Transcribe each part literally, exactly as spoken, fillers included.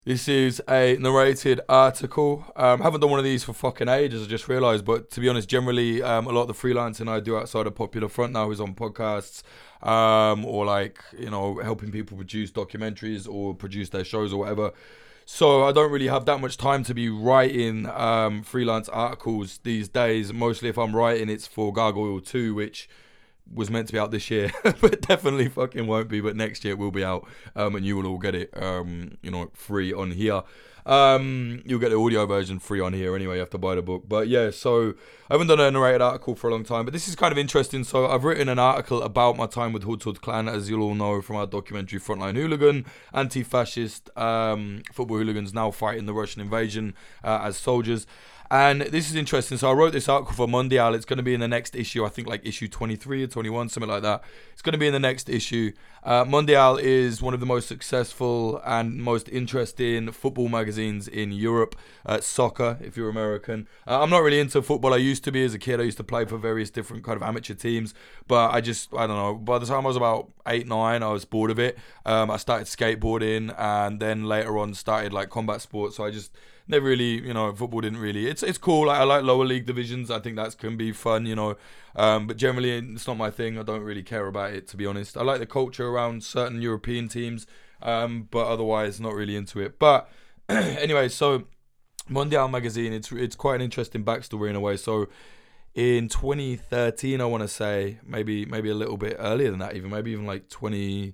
This is a narrated article. Um, haven't done one of these for fucking ages, I just realised. But to be honest, generally, um, a lot of the freelancing I do outside of Popular Front now is on podcasts, um, or like, you know, helping people produce documentaries or produce their shows or whatever. So I don't really have that much time to be writing um, freelance articles these days. Mostly if I'm writing, it's for Gargoyle two, which was meant to be out this year, but definitely fucking won't be. But next year it will be out, um, and you will all get it, um, you know, free on here. Um, you'll get the audio version free on here anyway. You have to buy the book. But yeah, so I haven't done a narrated article for a long time, but this is kind of interesting. So I've written an article about my time with Hood Hood Clan, as you'll all know from our documentary Frontline Hooligan, anti-fascist um, football hooligans now fighting the Russian invasion uh, as soldiers. And this is interesting. So I wrote this article for Mondial. It's going to be in the next issue. I think like issue twenty-three or twenty-one, something like that. It's going to be in the next issue. Uh, Mondial is one of the most successful and most interesting football magazines in Europe. Uh, soccer, if you're American. Uh, I'm not really into football. I used to be as a kid. I used to play for various different kind of amateur teams. But I just, I don't know. By the time I was about eight, nine, I was bored of it. Um, I started skateboarding and then later on started like combat sports. So I just... Never really, you know, football didn't really. It's it's cool. Like, I like lower league divisions. I think that can be fun, you know. Um, but generally, it's not my thing. I don't really care about it, to be honest. I like the culture around certain European teams, um, but otherwise, not really into it. But anyway, so Mondial magazine. It's it's quite an interesting backstory in a way. So in twenty thirteen, I want to say, maybe maybe a little bit earlier than that, even maybe even like twenty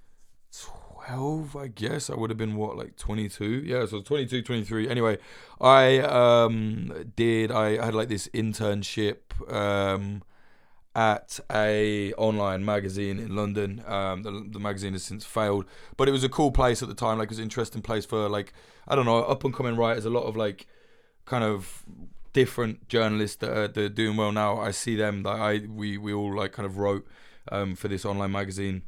twelve, I guess. I would have been what, like twenty-two? Yeah, so twenty-two, twenty-three. Anyway, I um did I had like this internship um at a online magazine in London. Um the, the magazine has since failed, but it was a cool place at the time. Like, it was an interesting place for, like, I don't know, up and coming writers. A lot of like kind of different journalists that are, that are doing well now. I see them. That I we we all like kind of wrote um for this online magazine.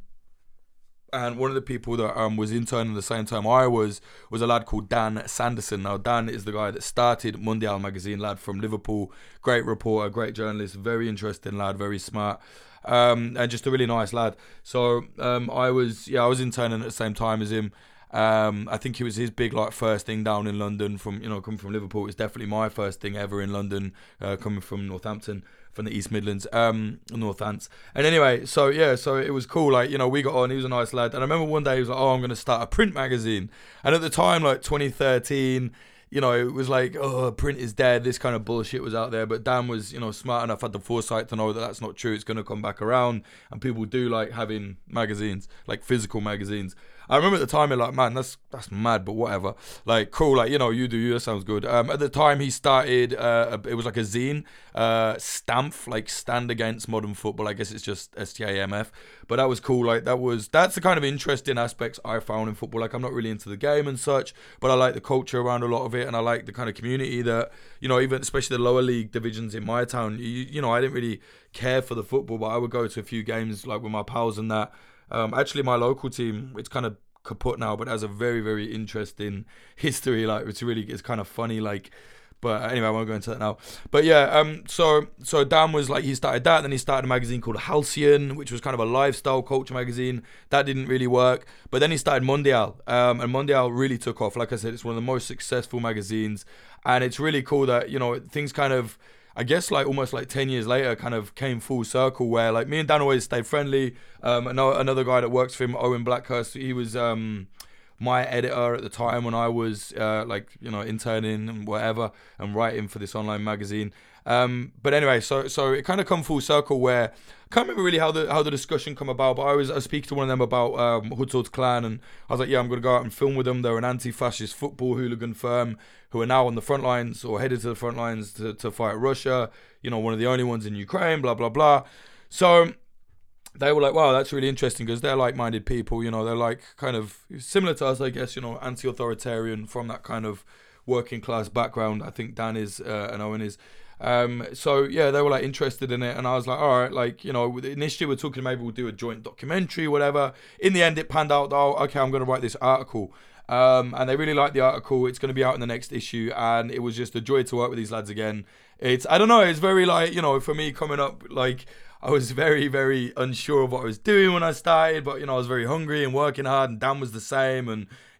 And one of the people that um, was interning the same time I was was a lad called Dan Sanderson. Now, Dan is the guy that started Mondial magazine, lad from Liverpool. Great reporter, great journalist, very interesting lad, very smart, um, and just a really nice lad. So um, I was, yeah, I was interning at the same time as him. Um, I think it was his big like first thing down in London from, you know, coming from Liverpool. It's definitely my first thing ever in London, uh, coming from Northampton, from the East Midlands, um, Northants. And anyway, so yeah, so it was cool. Like, you know, we got on. He was a nice lad. And I remember one day he was like, "Oh, I'm going to start a print magazine." And at the time, like twenty thirteen, you know, it was like, "Oh, print is dead." This kind of bullshit was out there. But Dan was, you know, smart enough, had the foresight to know that that's not true. It's going to come back around, and people do like having magazines, like physical magazines. I remember at the time, you're like, "Man, that's that's mad," but whatever. Like, cool, like, you know, you do you, that sounds good. Um, at the time, he started, uh, it was like a zine, uh, Stampf, like Stand Against Modern Football. I guess it's just S T A M F. But that was cool. Like, that was, that's the kind of interesting aspects I found in football. Like, I'm not really into the game and such, but I like the culture around a lot of it, and I like the kind of community that, you know, even especially the lower league divisions in my town, you, you know, I didn't really care for the football, but I would go to a few games, like, with my pals and that. Um, actually, my local team, it's kind of kaput now, but it has a very, very interesting history. Like, it's really, it's kind of funny. Like, but anyway, I won't go into that now. But yeah, um, so so Dan was like, he started that, then he started a magazine called Halcyon, which was kind of a lifestyle culture magazine. That didn't really work. But then he started Mondial, um, and Mondial really took off. Like I said, it's one of the most successful magazines, and it's really cool that, you know, things kind of, I guess, like almost like ten years later, kind of came full circle, where like me and Dan always stayed friendly. Um, another, another guy that works for him, Owen Blackhurst, he was um, my editor at the time when I was uh, like, you know, interning and whatever and writing for this online magazine. Um, but anyway, so so it kind of come full circle where I can't remember really how the how the discussion come about, but I was I was speaking to one of them about um, Hood Hood Clan, and I was like, yeah, I'm gonna go out and film with them. They're an anti-fascist football hooligan firm who are now on the front lines or headed to the front lines to, to fight Russia. You know, one of the only ones in Ukraine. Blah blah blah. So they were like, wow, that's really interesting, because they're like-minded people. You know, they're like kind of similar to us, I guess. You know, anti-authoritarian from that kind of working class background. I think Dan is uh, and Owen is. Um, so yeah, they were like interested in it, and I was like, all right, like, you know, initially we're talking maybe we'll do a joint documentary, whatever. In the end, it panned out, oh, okay, I'm going to write this article. Um, and they really liked the article. It's going to be out in the next issue, and it was just a joy to work with these lads again. It's, I don't know, it's very like, you know, for me coming up, like, I was very, very unsure of what I was doing when I started, but, you know, I was very hungry and working hard, and Dan was the same, and,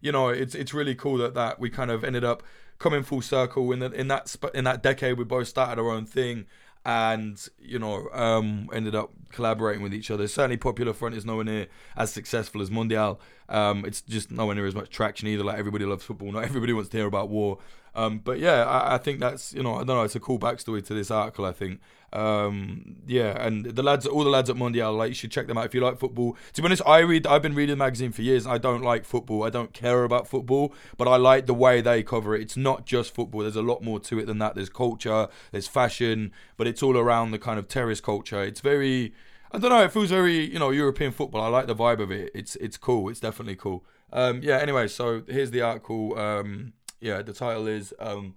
you know, it's it's really cool that, that we kind of ended up coming full circle in the, in that sp- in that decade. We both started our own thing, and you know, um, ended up collaborating with each other. Certainly, Popular Front is nowhere near as successful as Mondial. Um, it's just nowhere near as much traction either. Like, everybody loves football. Not everybody wants to hear about war. Um, but yeah, I, I think that's, you know, I don't know, it's a cool backstory to this article, I think. Um, yeah, and the lads, all the lads at Mondial, like, you should check them out if you like football. To be honest, I read, I've been reading the magazine for years. And I don't like football. I don't care about football, but I like the way they cover it. It's not just football. There's a lot more to it than that. There's culture, there's fashion, but it's all around the kind of terrace culture. It's very, I don't know, it feels very, you know, European football. I like the vibe of it. It's it's cool. It's definitely cool. Um, yeah, anyway, so here's the article. Um, yeah, the title is um,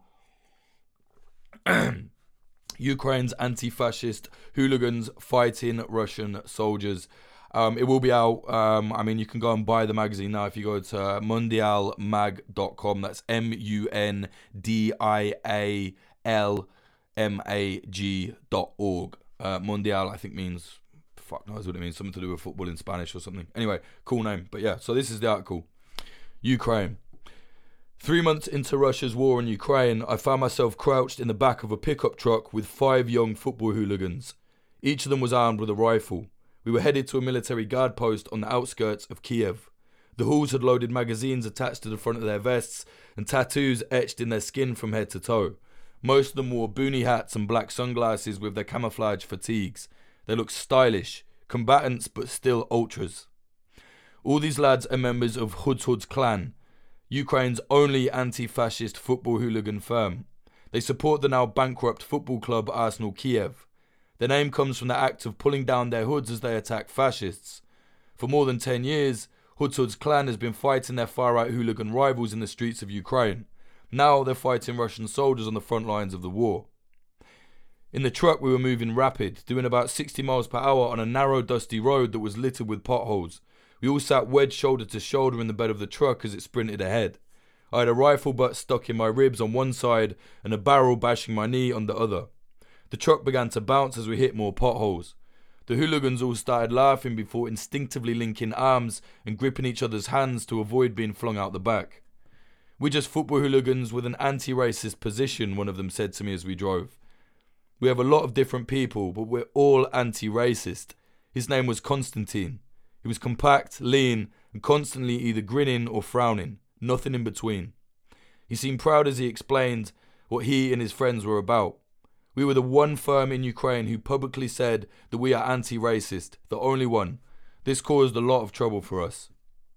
Ukraine's anti-fascist hooligans fighting Russian soldiers. Um, it will be out. Um, I mean, you can go and buy the magazine now if you go to mundial mag dot com. That's M U N D I A L M A G dot org. Uh, Mundial, I think, means, fuck knows what it means, something to do with football in Spanish or something. Anyway, cool name. But yeah, so this is the article. Ukraine. Three months into Russia's war in Ukraine, I found myself crouched in the back of a pickup truck with five young football hooligans. Each of them was armed with a rifle. We were headed to a military guard post on the outskirts of Kiev. The hools had loaded magazines attached to the front of their vests and tattoos etched in their skin from head to toe. Most of them wore boonie hats and black sunglasses with their camouflage fatigues. They looked stylish, combatants but still ultras. All these lads are members of Hoods Hoods Clan, Ukraine's only anti-fascist football hooligan firm. They support the now bankrupt football club Arsenal Kiev. Their name comes from the act of pulling down their hoods as they attack fascists. For more than ten years, Hoods Hoods Clan has been fighting their far-right hooligan rivals in the streets of Ukraine. Now they're fighting Russian soldiers on the front lines of the war. In the truck we were moving rapid, doing about sixty miles per hour on a narrow dusty road that was littered with potholes. We all sat wedged shoulder to shoulder in the bed of the truck as it sprinted ahead. I had a rifle butt stuck in my ribs on one side and a barrel bashing my knee on the other. The truck began to bounce as we hit more potholes. The hooligans all started laughing before instinctively linking arms and gripping each other's hands to avoid being flung out the back. "We're just football hooligans with an anti-racist position," one of them said to me as we drove. "We have a lot of different people, but we're all anti-racist." His name was Konstantin. He was compact, lean, and constantly either grinning or frowning, nothing in between. He seemed proud as he explained what he and his friends were about. "We were the one firm in Ukraine who publicly said that we are anti-racist, the only one. This caused a lot of trouble for us."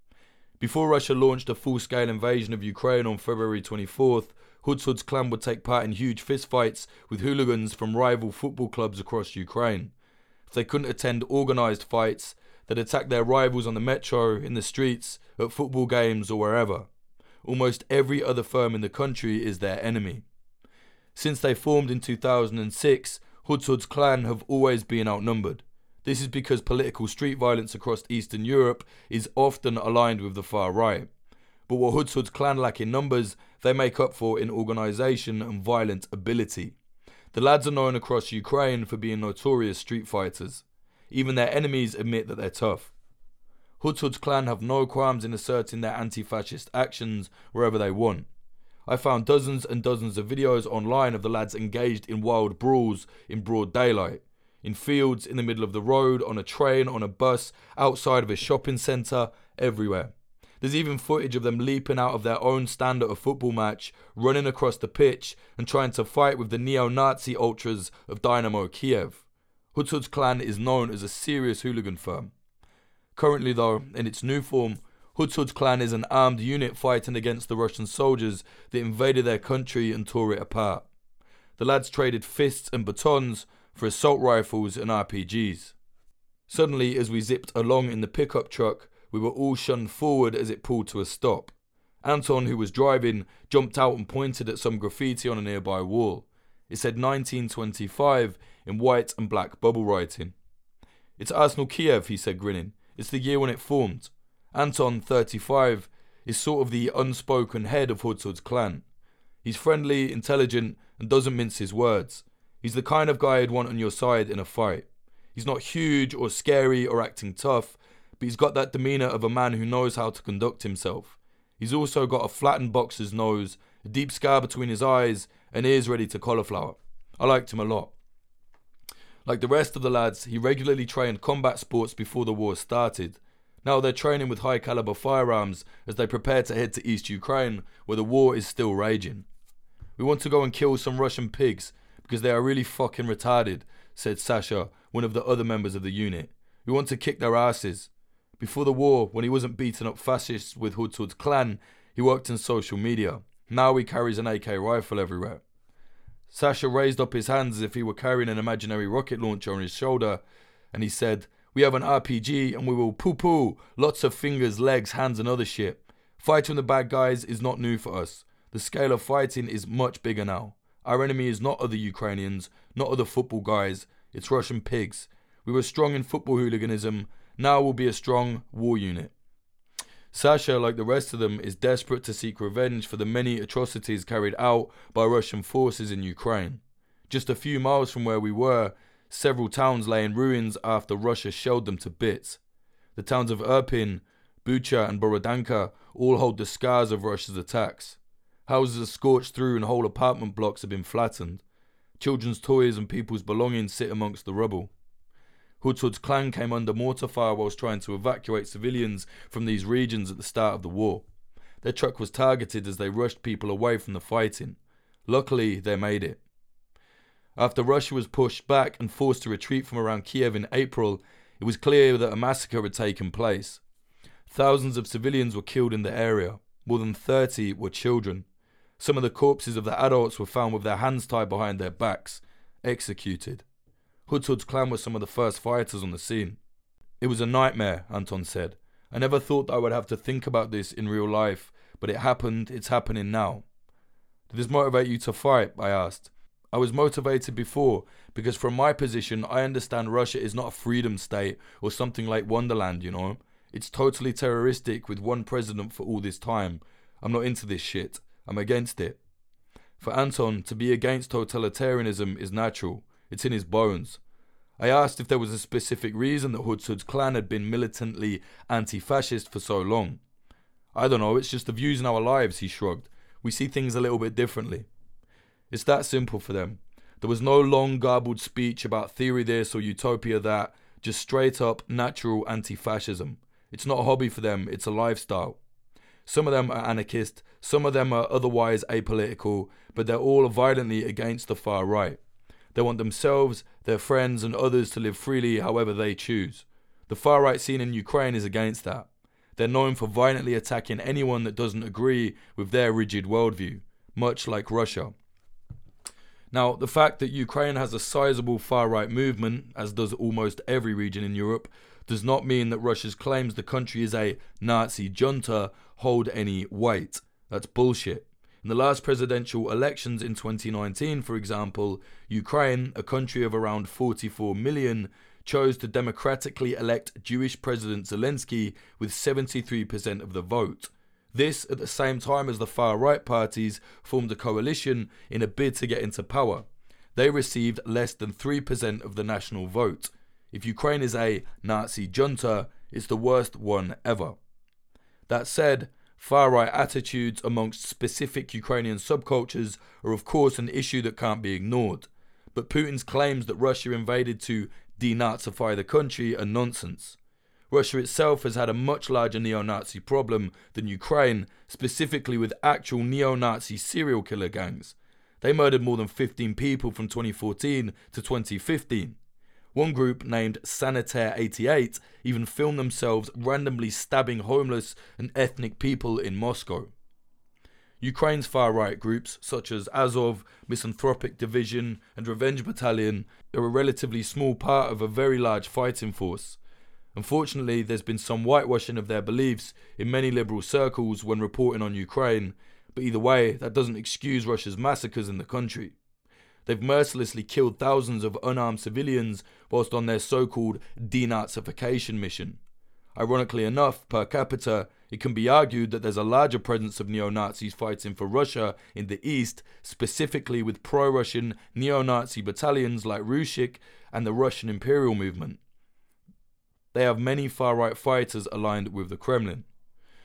Before Russia launched a full-scale invasion of Ukraine on February twenty-fourth, Hoods Hoods Clan would take part in huge fistfights with hooligans from rival football clubs across Ukraine. If they couldn't attend organised fights, they'd attack their rivals on the metro, in the streets, at football games or wherever. Almost every other firm in the country is their enemy. Since they formed in two thousand six, Hoods Hoods Clan have always been outnumbered. This is because political street violence across Eastern Europe is often aligned with the far right. But what Hoods Hoods Clan lack in numbers, they make up for in organisation and violent ability. The lads are known across Ukraine for being notorious street fighters. Even their enemies admit that they're tough. Hoods Hoods Clan have no qualms in asserting their anti-fascist actions wherever they want. I found dozens and dozens of videos online of the lads engaged in wild brawls in broad daylight. In fields, in the middle of the road, on a train, on a bus, outside of a shopping centre, everywhere. There's even footage of them leaping out of their own stand at a football match, running across the pitch and trying to fight with the neo-Nazi ultras of Dynamo Kiev. Hoods Hoods Clan is known as a serious hooligan firm. Currently though, in its new form, Hoods Hoods Clan is an armed unit fighting against the Russian soldiers that invaded their country and tore it apart. The lads traded fists and batons for assault rifles and R P Gs. Suddenly, as we zipped along in the pickup truck, we were all shunned forward as it pulled to a stop. Anton, who was driving, jumped out and pointed at some graffiti on a nearby wall. It said nineteen twenty-five in white and black bubble writing. "It's Arsenal Kiev," he said, grinning. "It's the year when it formed." Anton, thirty-five, is sort of the unspoken head of Hoods Hoods Clan. He's friendly, intelligent, and doesn't mince his words. He's the kind of guy you'd want on your side in a fight. He's not huge or scary or acting tough, but he's got that demeanour of a man who knows how to conduct himself. He's also got a flattened boxer's nose, a deep scar between his eyes, and ears ready to cauliflower. I liked him a lot. Like the rest of the lads, he regularly trained combat sports before the war started. Now they're training with high caliber firearms as they prepare to head to East Ukraine, where the war is still raging. We want to go and kill some Russian pigs because they are really fucking retarded, said Sasha, one of the other members of the unit. We want to kick their asses. Before the war, when he wasn't beating up fascists with Hutsud's clan, he worked in social media. Now he carries an A K rifle everywhere. Sasha raised up his hands as if he were carrying an imaginary rocket launcher on his shoulder, and he said, "We have an R P G and we will poo-poo, lots of fingers, legs, hands and other shit. Fighting the bad guys is not new for us. The scale of fighting is much bigger now. Our enemy is not other Ukrainians, not other football guys, it's Russian pigs. We were strong in football hooliganism, now we'll be a strong war unit." Sasha, like the rest of them, is desperate to seek revenge for the many atrocities carried out by Russian forces in Ukraine. Just a few miles from where we were, several towns lay in ruins after Russia shelled them to bits. The towns of Irpin, Bucha and Borodanka all hold the scars of Russia's attacks. Houses are scorched through and whole apartment blocks have been flattened. Children's toys and people's belongings sit amongst the rubble. Hutsud's clan came under mortar fire whilst trying to evacuate civilians from these regions at the start of the war. Their truck was targeted as they rushed people away from the fighting. Luckily, they made it. After Russia was pushed back and forced to retreat from around Kiev in April, it was clear that a massacre had taken place. Thousands of civilians were killed in the area. More than thirty were children. Some of the corpses of the adults were found with their hands tied behind their backs, executed. Hutsud's clan were some of the first fighters on the scene. "It was a nightmare," Anton said. "I never thought that I would have to think about this in real life, but it happened, it's happening now." "Did this motivate you to fight?" I asked. "I was motivated before, because from my position, I understand Russia is not a freedom state or something like Wonderland, you know? It's totally terroristic with one president for all this time. I'm not into this shit. I'm against it." For Anton, to be against totalitarianism is natural. It's in his bones. I asked if there was a specific reason that Hutsud's clan had been militantly anti-fascist for so long. "I don't know, it's just the views in our lives," he shrugged. "We see things a little bit differently." It's that simple for them. There was no long garbled speech about theory this or utopia that, just straight up natural anti-fascism. It's not a hobby for them, it's a lifestyle. Some of them are anarchist, some of them are otherwise apolitical, but they're all violently against the far right. They want themselves, their friends and others to live freely however they choose. The far right scene in Ukraine is against that. They're known for violently attacking anyone that doesn't agree with their rigid worldview, much like Russia. Now, the fact that Ukraine has a sizable far right movement, as does almost every region in Europe, does not mean that Russia's claims the country is a Nazi junta hold any weight. That's bullshit. In the last presidential elections in twenty nineteen, for example, Ukraine, a country of around forty-four million, chose to democratically elect Jewish President Zelensky with seventy-three percent of the vote. This at the same time as the far-right parties formed a coalition in a bid to get into power. They received less than three percent of the national vote. If Ukraine is a Nazi junta, it's the worst one ever. That said, far-right attitudes amongst specific Ukrainian subcultures are of course an issue that can't be ignored. But Putin's claims that Russia invaded to denazify the country are nonsense. Russia itself has had a much larger neo-Nazi problem than Ukraine, specifically with actual neo-Nazi serial killer gangs. They murdered more than fifteen people from twenty fourteen to twenty fifteen. One group, named Sanitaire eighty-eight, even filmed themselves randomly stabbing homeless and ethnic people in Moscow. Ukraine's far-right groups, such as Azov, Misanthropic Division and Revenge Battalion, are a relatively small part of a very large fighting force. Unfortunately, there's been some whitewashing of their beliefs in many liberal circles when reporting on Ukraine, but either way, that doesn't excuse Russia's massacres in the country. They've mercilessly killed thousands of unarmed civilians whilst on their so-called denazification mission. Ironically enough, per capita, it can be argued that there's a larger presence of neo-Nazis fighting for Russia in the east, specifically with pro-Russian neo-Nazi battalions like Rushik and the Russian Imperial Movement. They have many far-right fighters aligned with the Kremlin.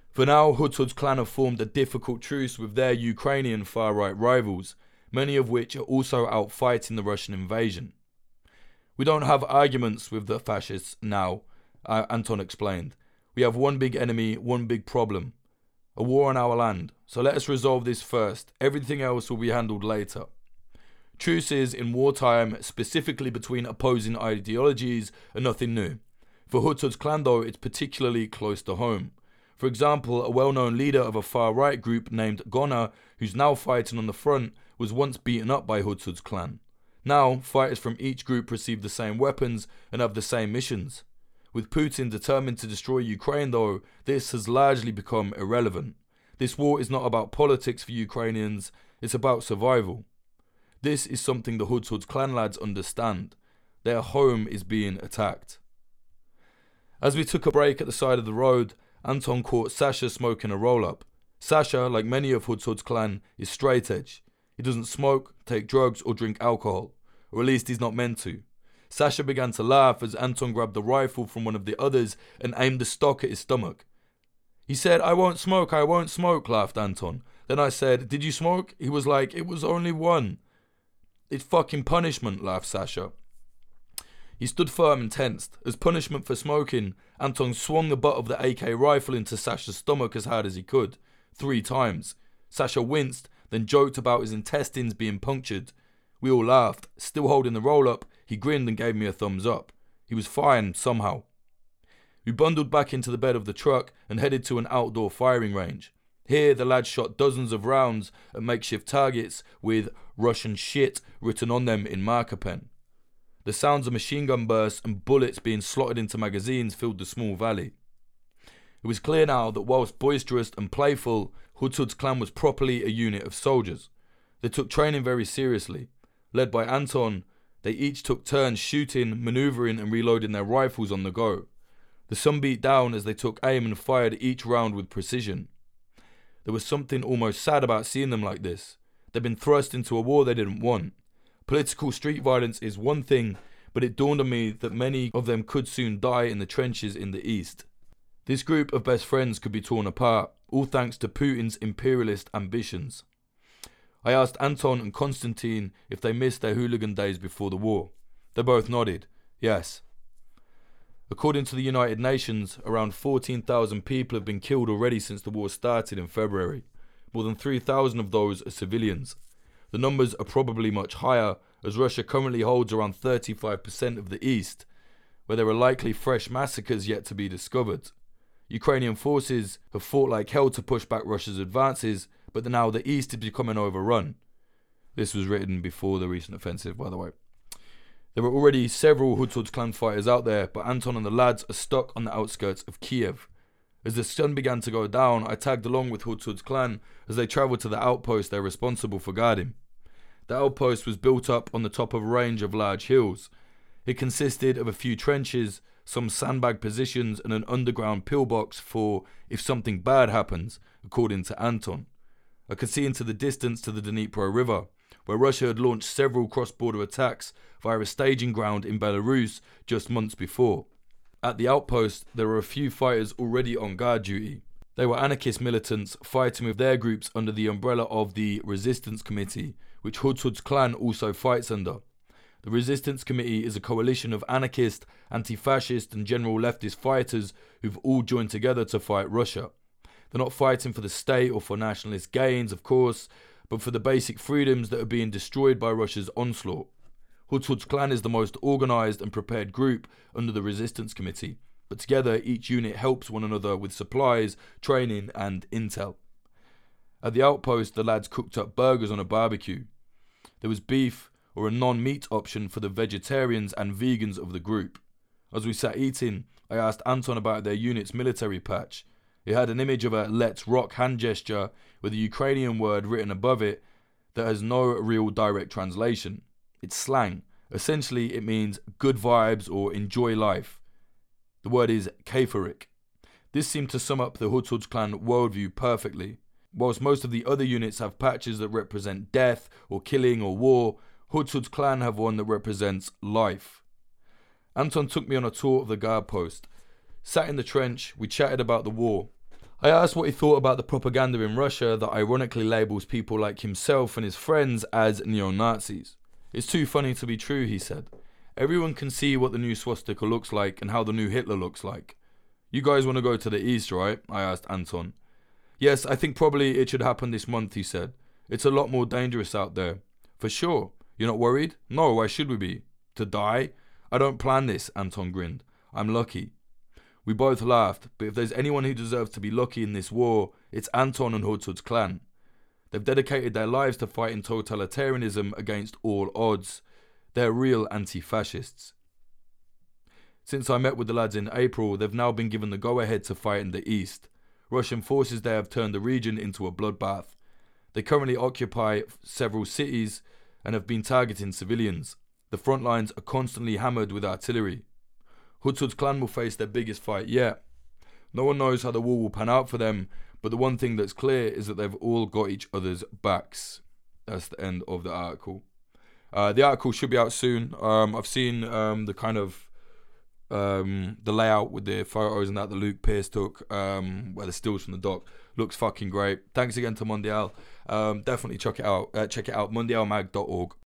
For now, Hudhud's clan have formed a difficult truce with their Ukrainian far-right rivals, many of which are also out fighting the Russian invasion. We don't have arguments with the fascists now, uh, Anton explained. We have one big enemy, one big problem. A war on our land. So let us resolve this first. Everything else will be handled later. Truces in wartime, specifically between opposing ideologies, are nothing new. For Hudhud's clan though, it's particularly close to home. For example, a well-known leader of a far-right group named Gona, who's now fighting on the front, was once beaten up by Hudhud's clan. Now, fighters from each group receive the same weapons and have the same missions. With Putin determined to destroy Ukraine though, this has largely become irrelevant. This war is not about politics for Ukrainians, it's about survival. This is something the Hudhud's clan lads understand. Their home is being attacked. As we took a break at the side of the road, Anton caught Sasha smoking a roll-up. Sasha, like many of Hudhud's clan, is straight edge. He doesn't smoke, take drugs or drink alcohol, or at least he's not meant to. Sasha began to laugh as Anton grabbed the rifle from one of the others and aimed the stock at his stomach. He said, "I won't smoke, I won't smoke," laughed Anton. Then I said, "Did you smoke?" He was like, "It was only one." "It's fucking punishment," laughed Sasha. He stood firm and tensed. As punishment for smoking, Anton swung the butt of the A K rifle into Sasha's stomach as hard as he could. Three times. Sasha winced, then joked about his intestines being punctured. We all laughed. Still holding the roll-up, he grinned and gave me a thumbs up. He was fine, somehow. We bundled back into the bed of the truck and headed to an outdoor firing range. Here, the lads shot dozens of rounds at makeshift targets with "Russian shit" written on them in marker pen. The sounds of machine gun bursts and bullets being slotted into magazines filled the small valley. It was clear now that whilst boisterous and playful, Hudhud's clan was properly a unit of soldiers. They took training very seriously. Led by Anton, they each took turns shooting, manoeuvring and reloading their rifles on the go. The sun beat down as they took aim and fired each round with precision. There was something almost sad about seeing them like this. They'd been thrust into a war they didn't want. Political street violence is one thing, but it dawned on me that many of them could soon die in the trenches in the east. This group of best friends could be torn apart, all thanks to Putin's imperialist ambitions. I asked Anton and Konstantin if they missed their hooligan days before the war. They both nodded, yes. According to the United Nations, around fourteen thousand people have been killed already since the war started in February. More than three thousand of those are civilians. The numbers are probably much higher, as Russia currently holds around thirty-five percent of the east, where there are likely fresh massacres yet to be discovered. Ukrainian forces have fought like hell to push back Russia's advances, but now the east is becoming overrun. This was written before the recent offensive, by the way. There are already several Hudhud's clan fighters out there, but Anton and the lads are stuck on the outskirts of Kiev. As the sun began to go down, I tagged along with Hudhud's clan as they travelled to the outpost they're responsible for guarding. The outpost was built up on the top of a range of large hills. It consisted of a few trenches, some sandbag positions and an underground pillbox for if something bad happens, according to Anton. I could see into the distance to the Dnipro River, where Russia had launched several cross-border attacks via a staging ground in Belarus just months before. At the outpost, there were a few fighters already on guard duty. They were anarchist militants fighting with their groups under the umbrella of the Resistance Committee, which Hudhud's clan also fights under. The Resistance Committee is a coalition of anarchist, anti-fascist and general leftist fighters who've all joined together to fight Russia. They're not fighting for the state or for nationalist gains, of course, but for the basic freedoms that are being destroyed by Russia's onslaught. Hudhud's clan is the most organised and prepared group under the Resistance Committee, but together each unit helps one another with supplies, training and intel. At the outpost, the lads cooked up burgers on a barbecue. There was beef or a non-meat option for the vegetarians and vegans of the group. As we sat eating, I asked Anton about their unit's military patch. It had an image of a "Let's Rock" hand gesture with a Ukrainian word written above it that has no real direct translation. It's slang. Essentially, it means good vibes or enjoy life. The word is Kafarik. This seemed to sum up the Hudhud's clan worldview perfectly. Whilst most of the other units have patches that represent death or killing or war, Hudhud's clan have one that represents life. Anton took me on a tour of the guard post. Sat in the trench, we chatted about the war. I asked what he thought about the propaganda in Russia that ironically labels people like himself and his friends as neo-Nazis. It's too funny to be true, he said. Everyone can see what the new swastika looks like and how the new Hitler looks like. You guys want to go to the east, right? I asked Anton. Yes, I think probably it should happen this month, he said. It's a lot more dangerous out there. For sure. You're not worried? No, why should we be? To die? I don't plan this, Anton grinned. I'm lucky. We both laughed, but if there's anyone who deserves to be lucky in this war, it's Anton and Hudsud's clan. They've dedicated their lives to fighting totalitarianism against all odds. They're real anti-fascists. Since I met with the lads in April, they've now been given the go-ahead to fight in the east. Russian forces there have turned the region into a bloodbath. They currently occupy several cities and have been targeting civilians. The front lines are constantly hammered with artillery. Hudsud's clan will face their biggest fight yet. No one knows how the war will pan out for them, but the one thing that's clear is that they've all got each other's backs. That's the end of the article. Uh, the article should be out soon. Um, I've seen um, the kind of um, the layout with the photos and that that Luke Pierce took, um, where the stills from the doc. Looks fucking great. Thanks again to Mondial. Um, definitely check it out. Uh, check it out, mondial mag dot org.